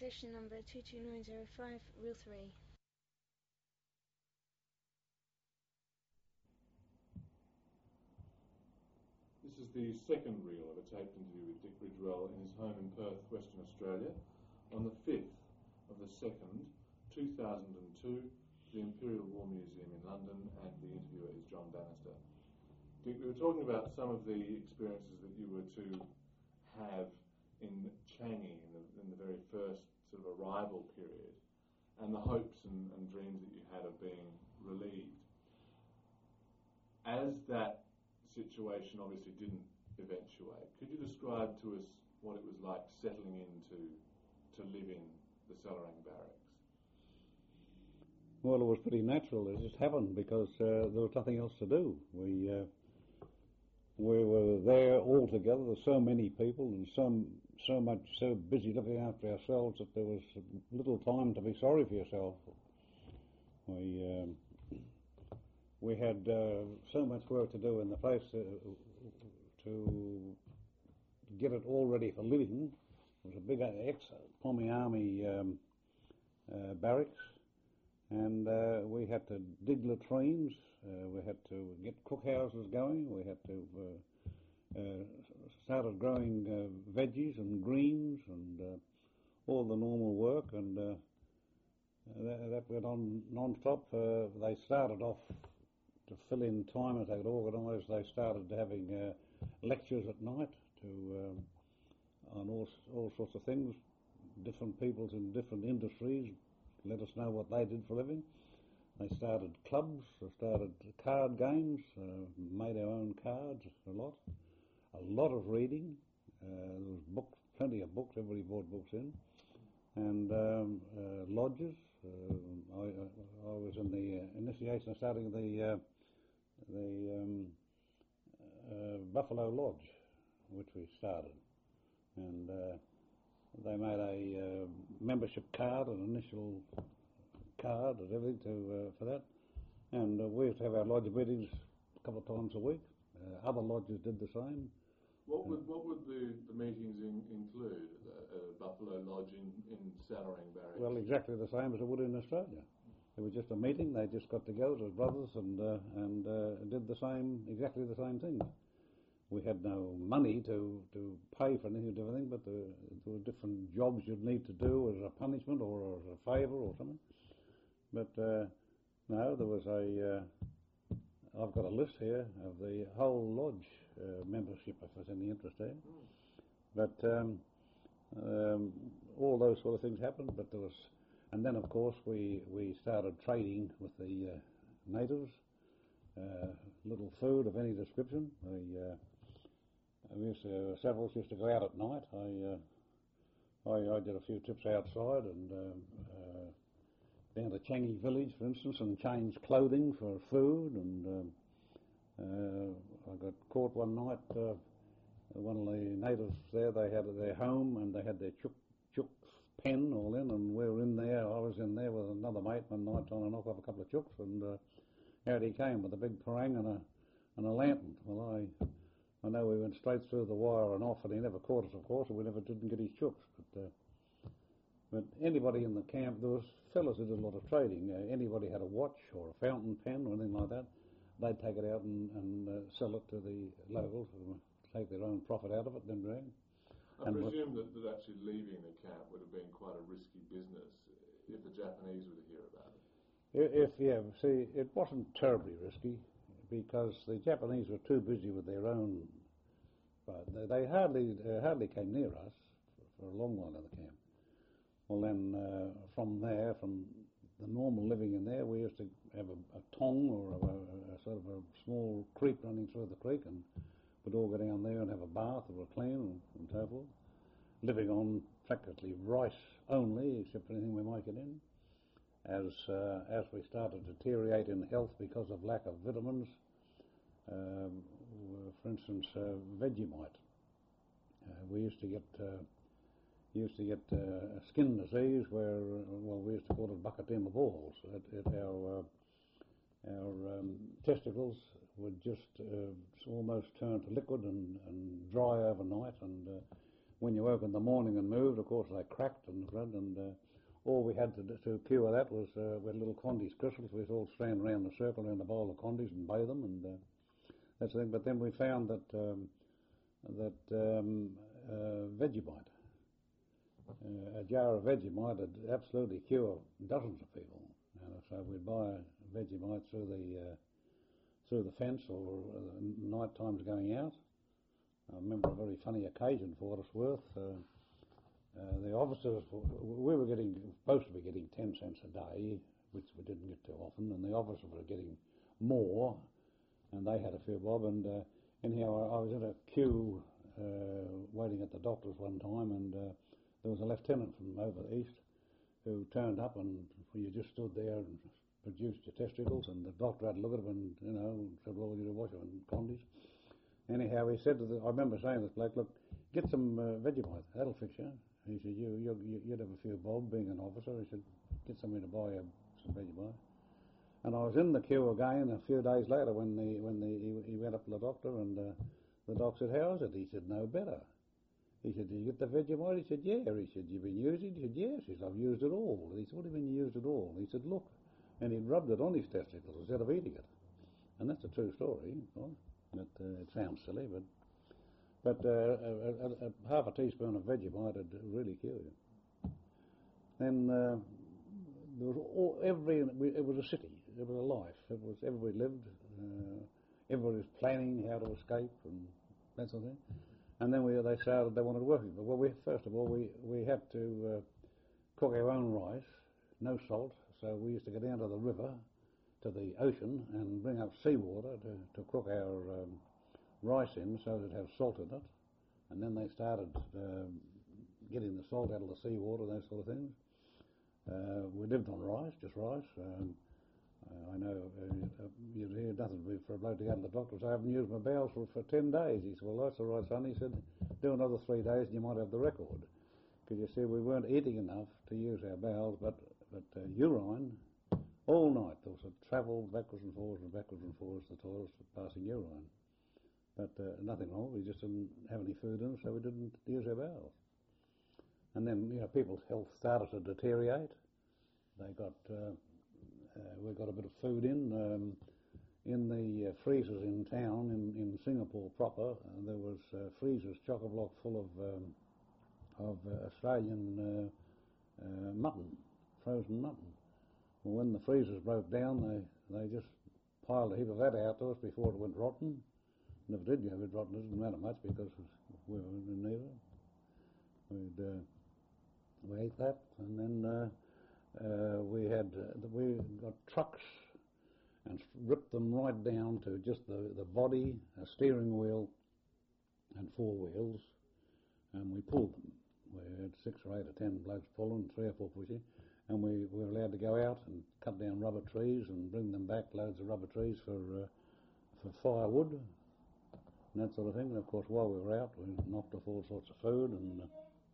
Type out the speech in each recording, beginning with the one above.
session number 22905, reel 3. This is the second reel of a taped interview with Dick Ridgewell in his home in Perth, Western Australia, on the 5th of the 2nd, 2002, the Imperial War Museum in London, and the interviewer is John Bannister. Dick, we were talking about some of the experiences that you were to have in Changi in the very first sort of arrival period, and the hopes and dreams that you had of being relieved. As that situation obviously didn't eventuate, could you describe to us what it was like settling into to live in the Selarang barracks? Well, it was pretty natural. It just happened because there was nothing else to do. We were there all together. There's so many people and so busy looking after ourselves that there was little time to be sorry for yourself. We had so much work to do in the place to get it all ready for living. It was a big ex-Pommy Army barracks, and we had to dig latrines, we had to get cookhouses going, we had to started growing veggies and greens and all the normal work, and that went on non-stop. They started off to fill in time as they got organised. They started having lectures at night on all sorts of things. Different peoples in different industries let us know what they did for a living. They started clubs, they started card games, made our own cards, a lot of reading. There was books, plenty of books, everybody bought books in. And lodges. I was in the initiation starting of the Buffalo Lodge, which we started. And they made a membership card, an initial card and everything for that. And we used to have our lodge meetings a couple of times a week. Other lodges did the same. What would the meetings include at a Buffalo Lodge in Selarang Barracks? Well, exactly the same as it would in Australia. It was just a meeting. They just got together as brothers and did exactly the same thing. We had no money to pay for anything, but there were different jobs you'd need to do as a punishment or as a favour or something. But no, there was I've got a list here of the whole lodge membership, if there's any interest there. But all those sort of things happened. But there was, and then of course we started trading with the natives. Little food of any description. Several used to go out at night. I did a few trips outside and down to Changi village, for instance, and changed clothing for food. And I got caught one night. One of the natives there, they had their home and they had their chooks pen all in, and we were in there. I was in there with another mate one night trying to knock off a couple of chooks, and out he came with a big parang and a lantern. Well, I know we went straight through the wire and off, and he never caught us, of course, and we never didn't get his chooks. But anybody in the camp, there was fellas who did a lot of trading. Anybody had a watch or a fountain pen or anything like that, they'd take it out and sell it to the locals, who take their own profit out of it, then bring. I presume that actually leaving the camp would have been quite a risky business if the Japanese were to hear about it. It wasn't terribly risky because the Japanese were too busy with their own. But they hardly came near us for a long while in the camp. Well, then from the normal living in there, we used to have a tong or a sort of a small creek running through the creek, and we'd all go down there and have a bath or a clean and so forth, living on practically rice only, except for anything we might get in. As we started to deteriorate in health because of lack of vitamins, for instance, Vegemite. We used to get a skin disease where, we used to call it bucketemma balls. Our testicles would just almost turn to liquid and dry overnight, and when you woke in the morning and moved, of course they cracked and all we had to cure that was we had little Condy's crystals. We all stand around the circle around a bowl of Condy's and bathe them, and that's the thing. But then we found that Vegemite, a jar of Vegemite would absolutely cure dozens of people. So we'd buy Vegemite through the fence or night times going out. I remember a very funny occasion for what it's worth. The officers, we were supposed to be getting 10 cents a day, which we didn't get too often, and the officers were getting more, and they had a few bob. And anyhow, I was in a queue waiting at the doctor's one time, and there was a lieutenant from over east who turned up, and you just stood there and produced your testicles, and the doctor had to look at them and, said, well, you wash them in Condy's. Anyhow, he said I remember saying to this bloke, look, get some Vegemite, that'll fix you. He said, you'd have a few bob being an officer. He said, get somebody to buy some Vegemite. And I was in the queue again a few days later when he went up to the doctor, and the doctor said, how is it? He said, no better. He said, did you get the Vegemite? He said, yeah. He said, you've been using it? He said, yes. He said, I've used it all. He said, what do you mean you used it all? He said, look. And he rubbed it on his testicles instead of eating it. And that's a true story. It sounds silly, but half a teaspoon of Vegemite would really kill you. Then there was it was a city. It was a life. It was everybody lived. Everybody was planning how to escape and that sort of thing. And then they started. They wanted working. But first of all we had to cook our own rice, no salt. So we used to go down to the river, to the ocean, and bring up seawater to cook our rice in, so that it had salt in it. And then they started getting the salt out of the seawater, those sort of things. We lived on rice, just rice. I know you'd hear nothing for a bloke to go to the doctor and say, I haven't used my bowels for 10 days. He said, well, that's all right, son. He said, do another 3 days and you might have the record. Because you see, we weren't eating enough to use our bowels, but urine, all night. There was a travel backwards and forwards to the toilets, passing urine. But nothing wrong. We just didn't have any food in, so we didn't use our bowels. And then, people's health started to deteriorate. We got a bit of food in the freezers in town, in Singapore proper. There was freezers chock-a-block full of Australian mutton, frozen mutton. Well, when the freezers broke down, they just piled a heap of that out to us before it went rotten. And if it did go a bit rotten, it didn't matter much because we were in need of it. We ate that, and then we got trucks and ripped them right down to just the body, a steering wheel, and 4 wheels, and we pulled them. We had 6 or 8 or 10 blokes pulling, 3 or 4 pushing, and we were allowed to go out and cut down rubber trees and bring them back, loads of rubber trees for firewood and that sort of thing. And of course, while we were out, we knocked off all sorts of food. And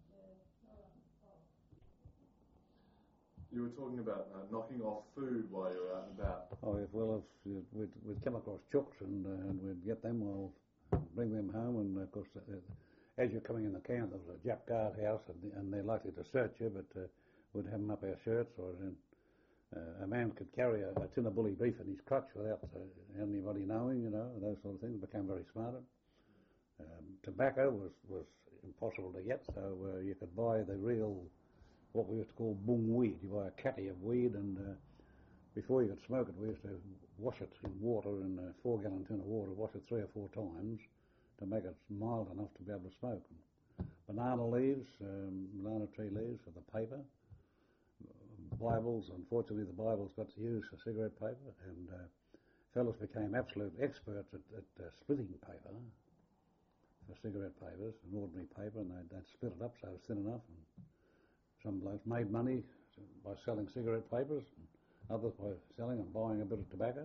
you were talking about knocking off food while you were out and about. Oh, yes, well, we'd come across chooks and we'd get them, we'll bring them home, and of course, as you're coming in the camp, there was a Jap guard house, and they're likely to search you, but we'd have them up our shirts, or a man could carry a tin of bully beef in his crutch without anybody knowing, those sort of things. Became very smart. Tobacco was impossible to get, so you could buy the real, what we used to call bung weed. You buy a catty of weed, and before you could smoke it, we used to wash it in water, in a 4-gallon tin of water, wash it 3 or 4 times to make it mild enough to be able to smoke. Banana leaves, banana tree leaves for the paper. Bibles, unfortunately the Bibles got to use for cigarette paper, and fellows became absolute experts at splitting paper for cigarette papers, an ordinary paper, and they'd split it up so it was thin enough. And some blokes made money by selling cigarette papers, and others by selling and buying a bit of tobacco.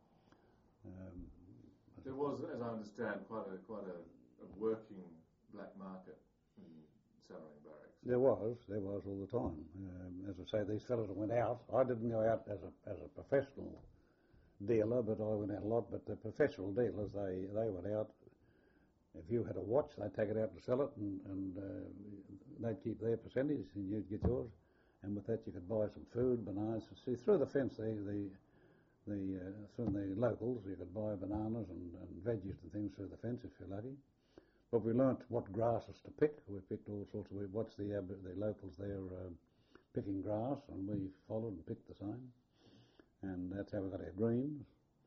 There was, as I understand, quite a working black market in Sarang Barracks. There was all the time. As I say, these fellows went out. I didn't go out as a professional dealer, but I went out a lot. But the professional dealers, they went out if you had a watch, they'd take it out and sell it, and they'd keep their percentage, and you'd get yours. And with that, you could buy some food, bananas. See, through the fence, through the locals, you could buy bananas and veggies and things through the fence if you're lucky. But we learnt what grasses to pick. We picked all sorts of. We watched the locals there picking grass, and we followed and picked the same. And that's how we got our greens.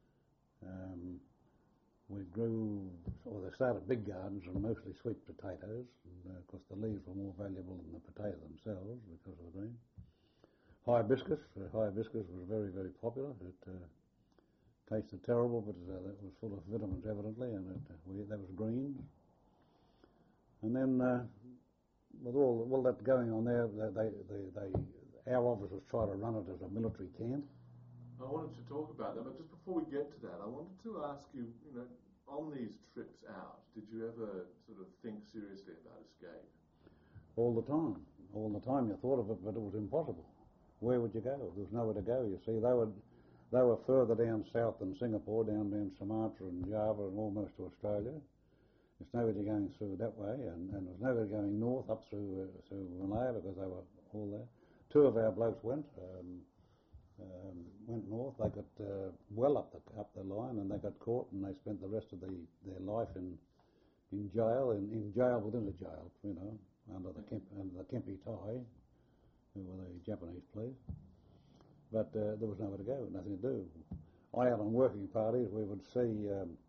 We grew, or they started big gardens and mostly sweet potatoes. And of course, the leaves were more valuable than the potatoes themselves because of the green. Hibiscus was very, very popular. It tasted terrible, but it was full of vitamins, evidently, and that was greens. And then, with all that going on there, our officers try to run it as a military camp. I wanted to talk about that, but just before we get to that, I wanted to ask you, on these trips out, did you ever sort of think seriously about escape? All the time you thought of it, but it was impossible. Where would you go? There was nowhere to go, you see. They were further down south than Singapore, down Sumatra and Java and almost to Australia. There's nobody going through that way, and there's nobody going north up through Malaya because they were all there. Two of our blokes went north. They got well up the line, and they got caught, and they spent the rest of their life in jail, in jail within a jail, under the Kempi Tai, who were the Japanese police. But there was nowhere to go, nothing to do. Out on working parties, we'd see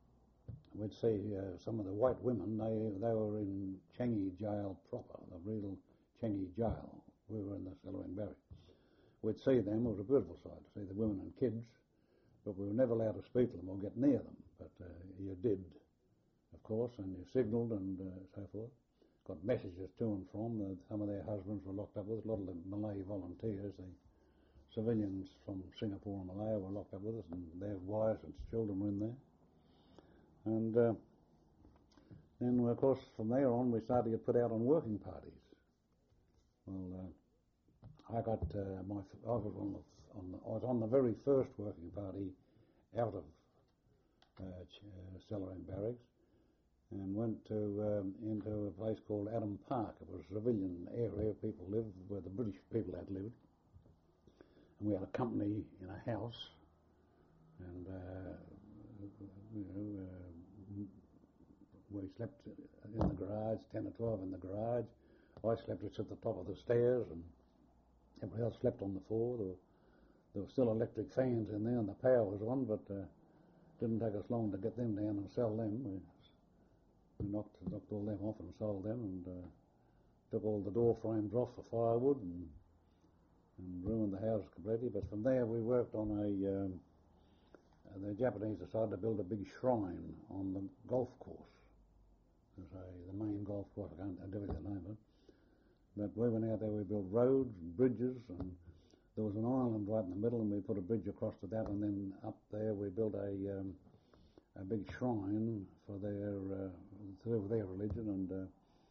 some of the white women. They were in Changi Jail proper, the real Changi Jail. We were in the Selarang Barracks. We'd see them. It was a beautiful sight to see the women and kids, but we were never allowed to speak to them or get near them. But you did, of course, and you signalled and so forth. Got messages to and from. Some of their husbands were locked up with us. A lot of the Malay volunteers, the civilians from Singapore and Malaya were locked up with us, and their wives and children were in there. And then, of course, from there on, we started to get put out on working parties. Well, I was on the very first working party out of Selarang Barracks, and went into a place called Adam Park. It was a civilian area people lived, where the British people had lived. And we had a company in a house, and we slept in the garage, 10 or 12 in the garage. I slept just at the top of the stairs, and everybody else slept on the floor. There were still electric fans in there, and the power was on, but didn't take us long to get them down and sell them. We knocked all them off and sold them, and took all the door frames off for firewood, and ruined the house completely. But from there we worked on the Japanese decided to build a big shrine on the golf course. The main golf course, I can't give you the name of it. But we went out there, we built roads and bridges, and there was an island right in the middle, and we put a bridge across to that, and then up there we built a big shrine for their religion,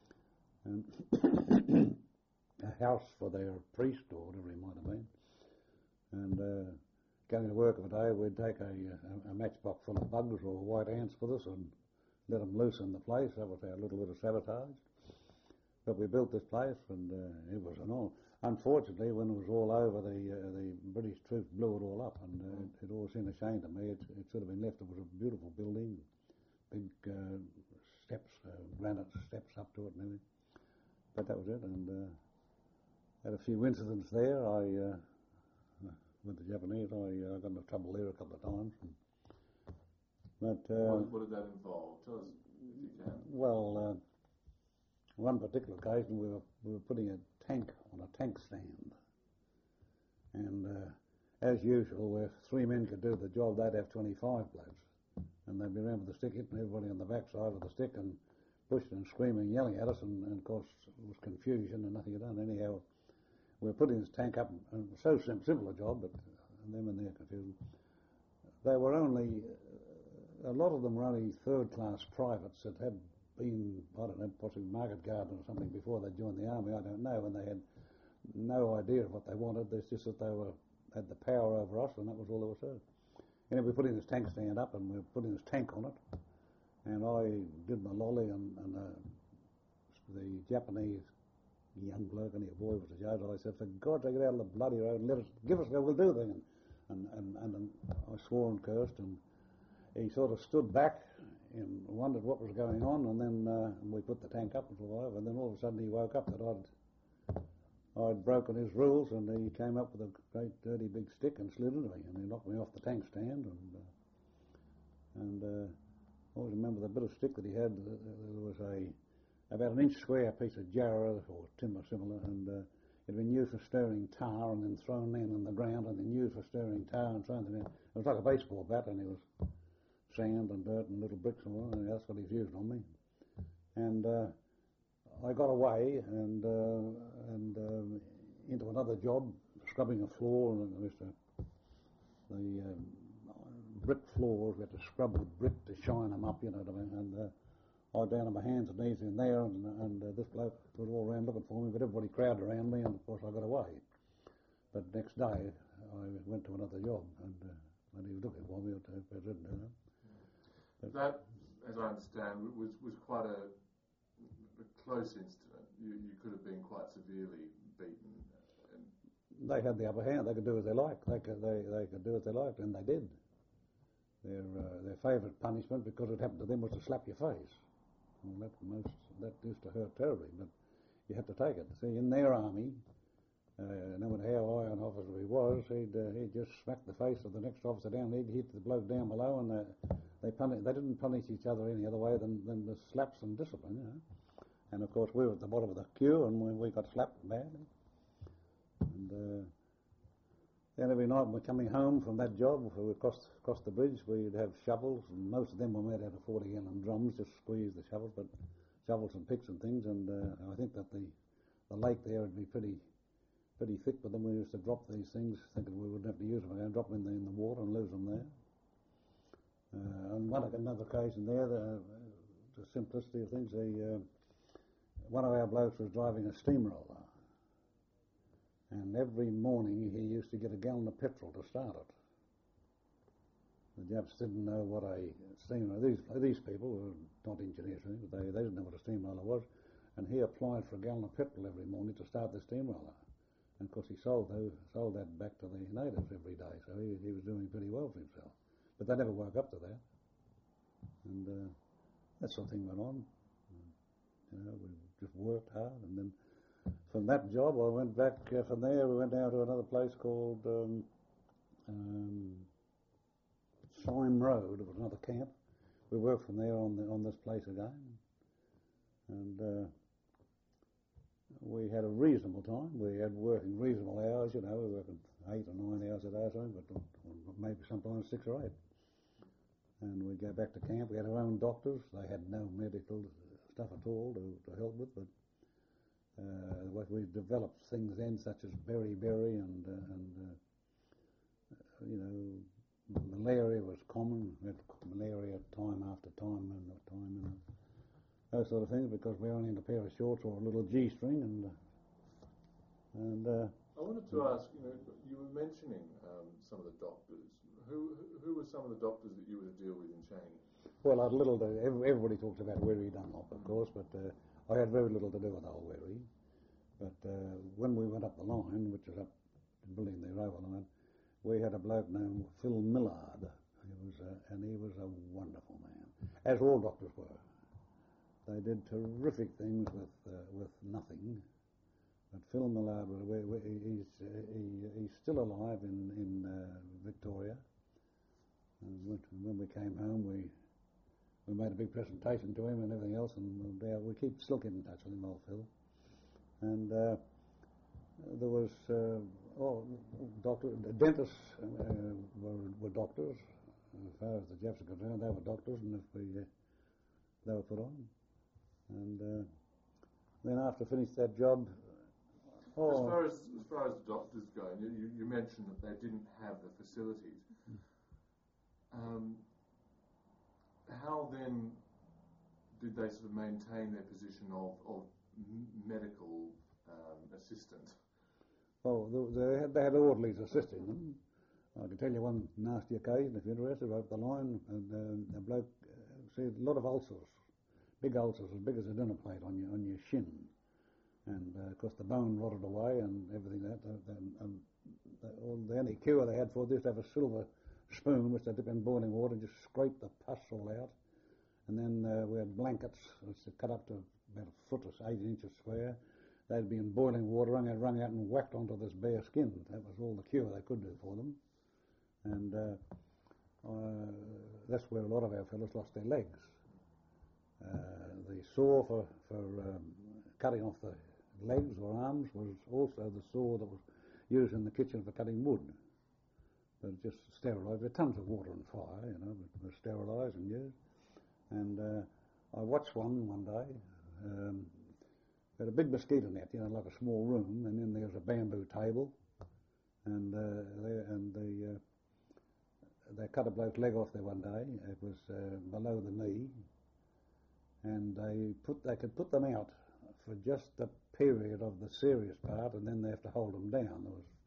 and a house for their priest or whatever he might have been. And going to work of a day, we'd take a matchbox full of bugs or white ants with us and let them loose in the place. That was our little bit of sabotage. But we built this place, and it was an all. Unfortunately, when it was all over, the British troops blew it all up, and it all seemed a shame to me. It should have been left. It was a beautiful building, big steps, granite steps up to it and everything. But that was it, and had a few incidents there. With the Japanese, I got into trouble there a couple of times. But what did that involve? Tell us if you can. Well, one particular occasion we were putting a tank on a tank stand, and as usual, where 3 men could do the job, they'd have 25 blokes, and they'd be around with the stick, hitting everybody on the backside with the stick and pushing and screaming, yelling at us, and of course it was confusion and nothing done. Anyhow, we were putting this tank up, and it was so simple a job, but them and their confusion. They were only, a lot of them were only third-class privates that had been, I don't know, possibly market garden or something before they joined the army, I don't know, and they had no idea of what they wanted. It's just that they had the power over us, and that was all there was to it. Anyway, we're putting this tank stand up, and we're putting this tank on it, and I did my lolly, and the Japanese young bloke, and a boy was a judge. I said, "For God's sake, get out of the bloody road and give us, we'll do things." And I swore and cursed, and he sort of stood back and wondered what was going on, and then we put the tank up and all over, and then all of a sudden he woke up that I'd broken his rules, and he came up with a great dirty big stick and slid into me, and he knocked me off the tank stand, and I always remember the bit of stick that he had. There was about an inch square piece of jarrah or timber similar, and it had been used for stirring tar and then thrown in the ground and then used for stirring tar and thrown in. It was like a baseball bat, and it was sand and dirt and little bricks and all, and that's what he's used on me. And I got away and into another job, scrubbing a floor, and the brick floors, we had to scrub with brick to shine them up, you know what I mean, and I was down on my hands and knees in there, and this bloke was all around looking for me, but everybody crowded around me, and of course I got away. But next day I went to another job, and he was looking for me, but I didn't, you know. That, as I understand, was quite a close incident. You could have been quite severely beaten. They had the upper hand. They could do as they liked. They could do as they liked, and they did. Their favourite punishment, because it happened to them, was to slap your face. Well, that used to hurt terribly, but you had to take it. See, in their army, no matter how high an officer he was, he'd just smack the face of the next officer down. He'd hit the bloke down below, and they didn't punish each other any other way than the slaps and discipline, you know. And of course, we were at the bottom of the queue, and we got slapped badly. And then every night when we're coming home from that job, we cross the bridge, we'd have shovels, and most of them were made out of 40-gallon drums, just squeeze the shovels, but shovels and picks and things. And I think that the lake there would be pretty thick, but then we used to drop these things, thinking we wouldn't have to use them again, drop them in the water and lose them there. On another occasion there, the simplicity of things, one of our blokes was driving a steamroller, and every morning he used to get a gallon of petrol to start it. The Japs didn't know what a steamroller. These people were not engineers, but they didn't know what a steamroller was, and he applied for a gallon of petrol every morning to start the steamroller. And of course he sold that back to the natives every day, so he was doing pretty well for himself. But they never woke up to that, and that sort of thing went on. You know, we just worked hard, and then from that job I went back. From there we went down to another place called Syme Road. It was another camp. We worked from there on this place again, and we had a reasonable time. We had working reasonable hours, you know. We were working 8 or 9 hours a day or something, but maybe sometimes 6 or 8. And we'd go back to camp. We had our own doctors. They had no medical stuff at all to help with, but we developed things then, such as beriberi and you know, malaria was common. We had malaria time after time and time, you know, those sort of things, because we were only in a pair of shorts or a little G-string, and I wanted to ask, you know, you were mentioning some of the doctors. Who were some of the doctors that you were to deal with in Changi? Well, I had little to. Everybody talks about Wherry Dunlop, of course, but I had very little to do with old Wherry. But when we went up the line, which was up building the railway line, we had a bloke named Phil Millard. And he was a wonderful man, as all doctors were. They did terrific things with nothing. But Phil Millard, he's still alive in Victoria. And when we came home, we made a big presentation to him and everything else, and we keep still keep in touch with him, old Phil. And there was dentists were doctors. As far as the Japs are concerned, they were doctors, and they were put on. And then after I finished that job, as far as the doctors go, you mentioned that they didn't have the facilities. How then did they sort of maintain their position of medical assistant? Well, they had orderlies assisting them. I can tell you one nasty occasion, if you're interested, right up the line, and a bloke see a lot of ulcers, big ulcers as big as a dinner plate on your shin, and of course the bone rotted away and everything like that. And the only cure they had for this, they have a silver spoon which they dip in boiling water, just scrape the pus all out, and then we had blankets which they cut up to about a foot or 8 inches square. They'd be in boiling water, wrung out and whacked onto this bare skin. That was all the cure they could do for them. And that's where a lot of our fellows lost their legs. The saw for cutting off the legs or arms was also the saw that was used in the kitchen for cutting wood. But just sterilised. There were tons of water and fire, you know, but it was sterilised and used. And I watched one day. They had a big mosquito net, you know, like a small room, and then there was a bamboo table, and they cut a bloke's leg off there one day. It was below the knee, and they could put them out for just the period of the serious part, and then they have to hold them down.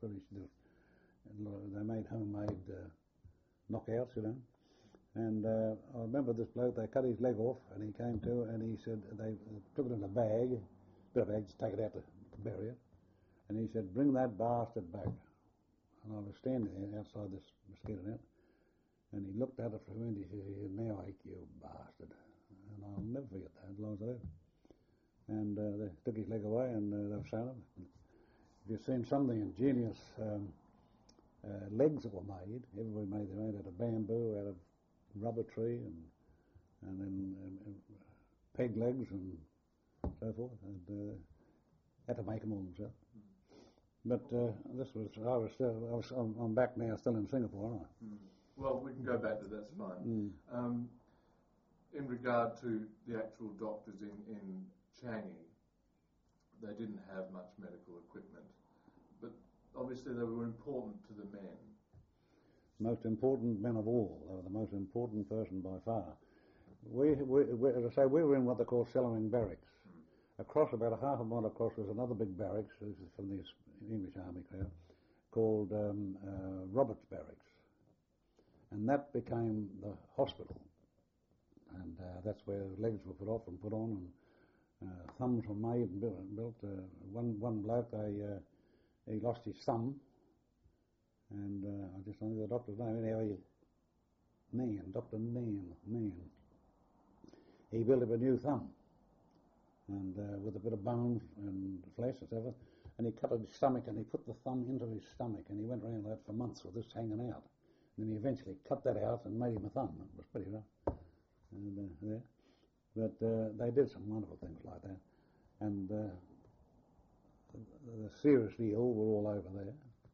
They made homemade knockouts, you know. And I remember this bloke, they cut his leg off, and he came to, and he said, they took it in a bag, just take it out to bury it. And he said, bring that bastard back. And I was standing there outside this mosquito net, and he looked at it for a minute, he said, now ache, you bastard. And I'll never forget that, as long as I live. And they took his leg away, and they were sewn him. If you've seen some of the ingenious legs that were made, everybody made them out of bamboo, out of rubber tree, and then peg legs and so forth, and had to make them all themselves. But I'm back now, still in Singapore, aren't I? Well, we can go back to that's fine. In regard to the actual doctors in Changi, they didn't have much medical equipment, but obviously they were important to the men. Most important men of all. They were the most important person by far. As I say, we were in what they call Sellering Barracks. Across, about a half a mile across, was another big barracks, this is from the English Army crowd, called Roberts Barracks. And that became the hospital. And that's where legs were put off and put on, and thumbs were made and built. One bloke, he lost his thumb, and I just don't know the doctor's name. Anyhow, Dr. Nan. He built up a new thumb, and with a bit of bone and flesh and stuff, and he cut his stomach, and he put the thumb into his stomach, and he went around that for months with this hanging out. And then he eventually cut that out and made him a thumb. It was pretty rough. And, yeah. But they did some wonderful things like that. And the seriously ill were all over there.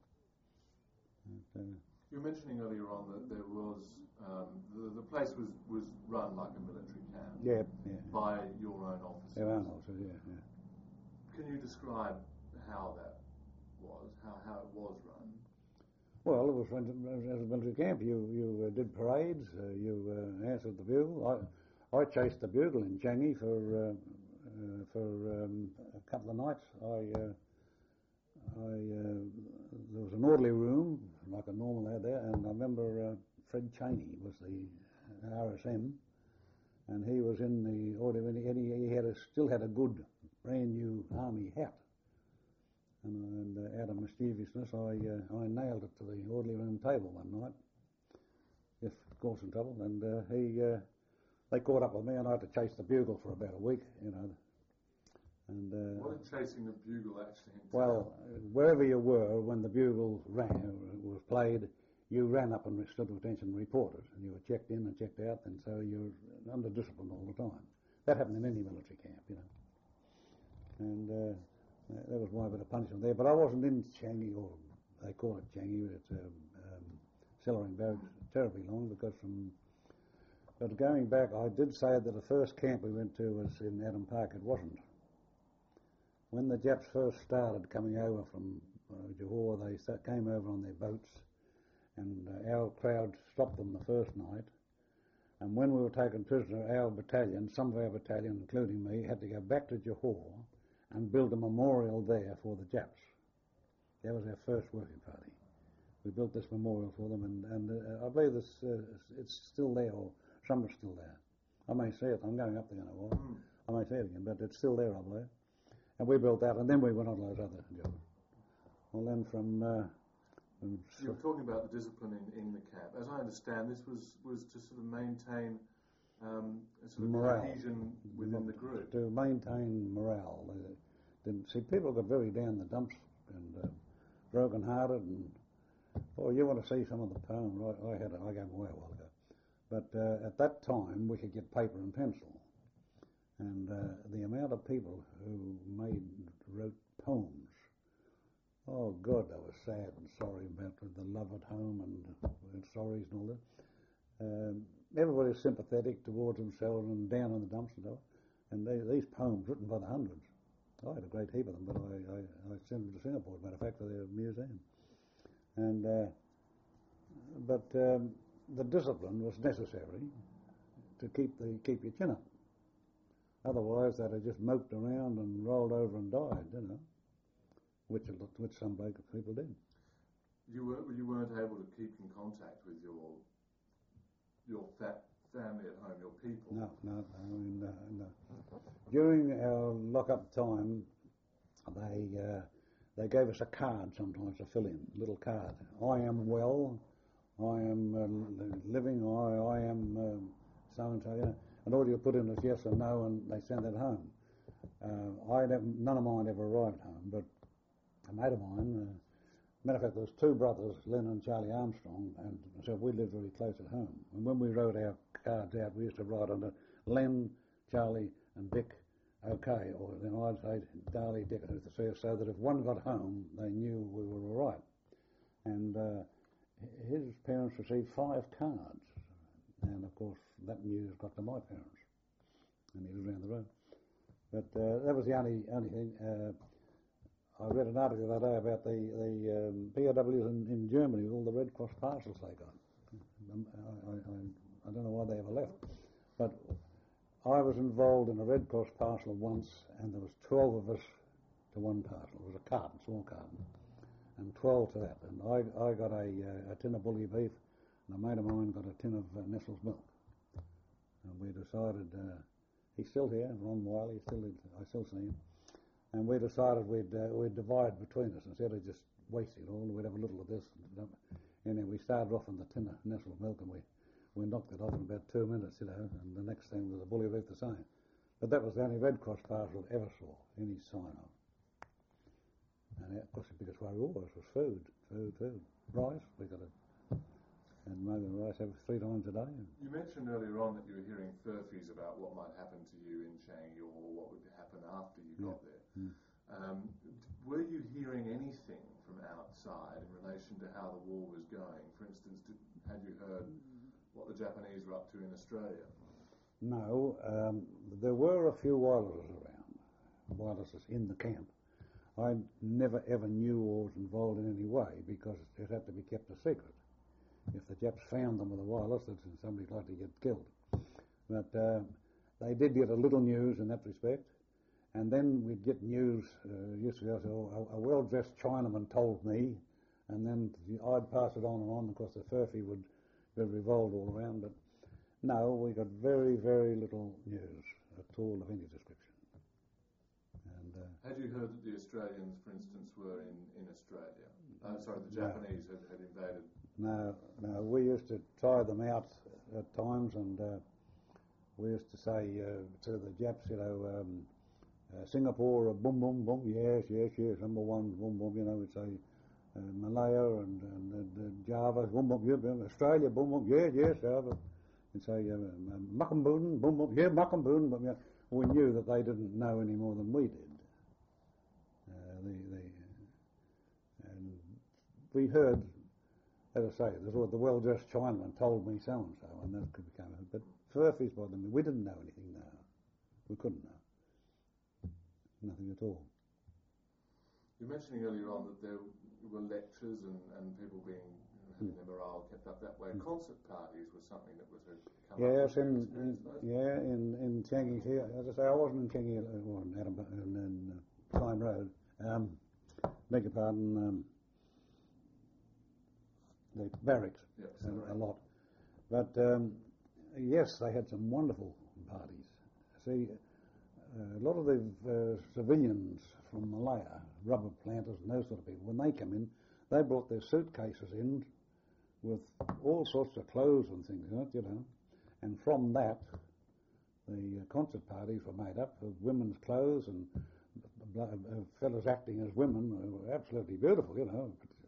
And, you were mentioning earlier on that there was the place was run like a military camp. Yeah. By your own officers. Our own officers, yeah. Can you describe how that was, how it was run? Well, it was run as a military camp. You did parades. You answered the bugle. I chased the bugle in Changi for a couple of nights. There was an orderly room, like a normal had there, and I remember Fred Chaney was the RSM, and he was in the orderly room, and he still had a good, brand new army hat. And out of mischievousness, I nailed it to the orderly room table one night, if causing trouble, and they caught up with me, and I had to chase the bugle for about a week, you know. And what did chasing the bugle actually entail? Well, wherever you were when the bugle was played, you ran up and stood to attention and reported, and you were checked in and checked out, and so you're under discipline all the time. That happened in any military camp, you know. And there was my bit of punishment there, but I wasn't in Changi, or they call it Changi, but it's Sellering Barracks, terribly long, because but going back, I did say that the first camp we went to was in Adam Park. It wasn't. When the Japs first started coming over from Johor, they came over on their boats, and our crowd stopped them the first night. And when we were taken prisoner, our battalion, some of our battalion, including me, had to go back to Johor and build a memorial there for the Japs. That was our first working party. We built this memorial for them, and I believe it's still there, or some are still there. I may see it. I'm going up there in a while. I may see it again, but it's still there, I believe. And we built that, and then we went on to those other jobs. Well, then you were talking about the discipline in the camp. As I understand, this was to sort of maintain a sort of morale. cohesion within the group. To maintain morale. See, people got very down in the dumps and broken-hearted, and you want to see some of the poems. I gave them away a while ago. But at that time, we could get paper and pencil. And the amount of people who wrote poems, oh God, they were sad and sorry about the love at home and sorries and all that. Everybody was sympathetic towards themselves and down in the dumps and stuff. And these poems written by the hundreds. I had a great heap of them, but I sent them to Singapore, as a matter of fact, for their museum. And but the discipline was necessary to keep your chin up. Otherwise, they'd have just moped around and rolled over and died, which some people did. You weren't able to keep in contact with your family at home, your people. No. During our lock-up time, they gave us a card sometimes to fill in, a little card. I am well. I am living. I am so and so. And all you put in is yes or no, and they send that home. None of mine ever arrived home, but a mate of mine, matter of fact, there was two brothers, Len and Charlie Armstrong, and so we lived very close at home. And when we wrote our cards out, we used to write on it, Len, Charlie, and Dick, okay, or then I'd say Darley, Dick, so that if one got home, they knew we were all right. And his parents received 5 cards, and of course that news got to my parents, and he was around the road. But that was the only thing. I read an article the other day about the POWs in Germany with all the Red Cross parcels they got. I don't know why they ever left, but I was involved in a Red Cross parcel once, and there was 12 of us to one parcel. It was a carton, small carton, and 12 to that. And I got a tin of bully beef, and a mate of mine got a tin of Nestle's milk. And we decided, he's still here, Ron Wiley, I still see him. And we decided we'd divide between us instead of just wasting it all. We'd have a little of this. And then we started off on the tin of Nestle's milk, and we knocked it off in about 2 minutes, and the next thing was a bully beef the same. But that was the only Red Cross parcel I ever saw any sign of. And of course the biggest worry always was food. Rice, we got it. And maybe rice 3 times a day. You mentioned earlier on that you were hearing furphies about what might happen to you in Changi or what would happen after you got there. Were you hearing anything from outside in relation to how the war was going? For instance, had you heard what the Japanese were up to in Australia? No, there were a few wirelesses in the camp. I never ever knew or was involved in any way because it had to be kept a secret. If the Japs found them with a wireless, somebody'd like to get killed. But they did get a little news in that respect. And then we'd get news, used to be a well-dressed Chinaman told me, and then I'd pass it on and on. Of course, the furphy would revolve all around. But no, we got very, very little news at all of any description. And had you heard that the Australians, for instance, were in Australia? The Japanese had invaded. No, we used to try them out at times, and we used to say to the Japs, Singapore, boom, boom, boom, yes, number one, boom, boom, we'd say Malaya and Java, boom, boom, yeah, Australia, boom, boom, yes, Java. We'd say Muckamboon, boom, boom, yeah, Muckamboon, but we knew that they didn't know any more than we did. And we heard, as I say, the well-dressed Chinaman told me so-and-so, and that could become it. But furphies by them, we didn't know anything now. We couldn't know. Nothing at all. You were mentioning earlier on that there were lectures and people having their morale kept up that way. Concert parties was something that was come yes, up. in Changi here. As I say, I wasn't in Changi, in Adam, in Pine Road. Beg your pardon, the barracks, a lot. But yes, they had some wonderful parties. See, a lot of the civilians from Malaya, rubber planters and those sort of people, when they come in, they brought their suitcases in with all sorts of clothes and things in it, you know. And from that, the concert parties were made up of women's clothes and fellas acting as women were absolutely beautiful, you know. But